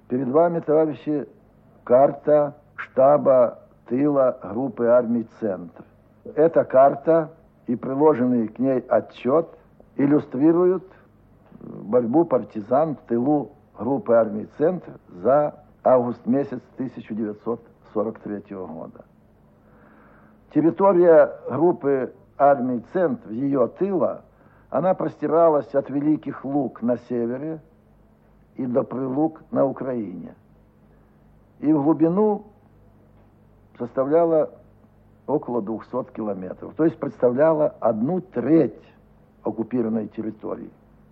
Перед вами, товарищи, карта штаба тыла группы армий «Центр». Эта карта и приложенный к ней отчет иллюстрируют борьбу партизан в тылу группы армий «Центр» за август месяц 1943 года. Территория группы армий «Центр», ее тыла, она простиралась от Великих Луг на севере и до Прилук на Украине. И в глубину составляла около 200 километров, то есть представляла 1/3 оккупированной территории.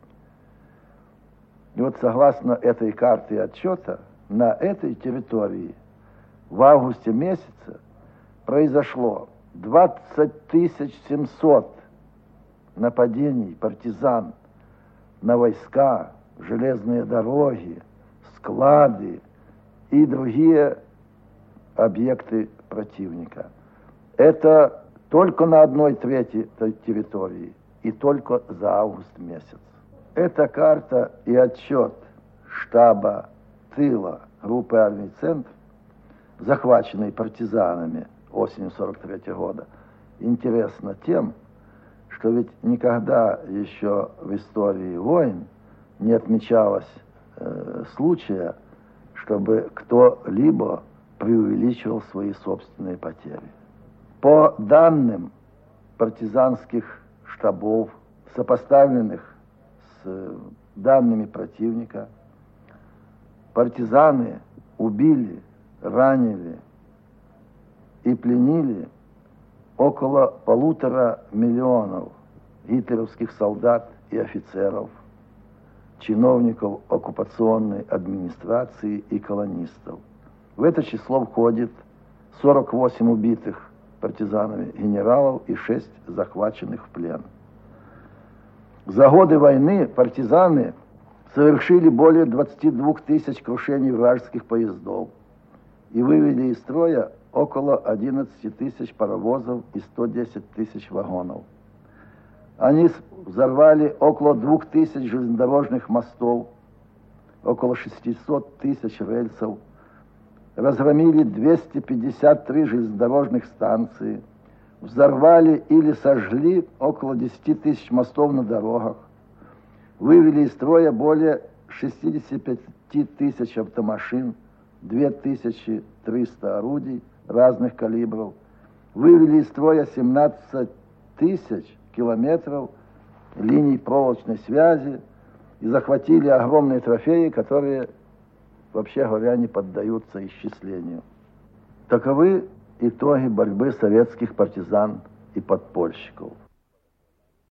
И вот согласно этой карте отчета, на этой территории в августе месяце произошло 20 700 нападений партизан на войска, железные дороги, склады и другие объекты противника. Это только на 1/3 территории и только за август месяц. Эта карта и отчет штаба тыла группы армий «Центр», захваченной партизанами осенью 1943 года, интересна тем, что ведь никогда еще в истории войн не отмечалось случая, чтобы кто-либо преувеличивал свои собственные потери. По данным партизанских штабов, сопоставленных с данными противника, партизаны убили, ранили и пленили около 1,5 миллиона гитлеровских солдат и офицеров, чиновников оккупационной администрации и колонистов. В это число входит 48 убитых партизанами генералов и 6 захваченных в плен. За годы войны партизаны совершили более 22 тысяч крушений вражеских поездов и вывели из строя около 11 тысяч паровозов и 110 тысяч вагонов. Они взорвали около 2000 железнодорожных мостов, около 600 тысяч рельсов, разгромили 253 железнодорожных станции, взорвали или сожгли около 10 тысяч мостов на дорогах, вывели из строя более 65 тысяч автомашин, 2300 орудий разных калибров, вывели из строя 17 тысяч километров линий проволочной связи и захватили огромные трофеи, которые, вообще говоря, не поддаются исчислению. Таковы итоги борьбы советских партизан и подпольщиков.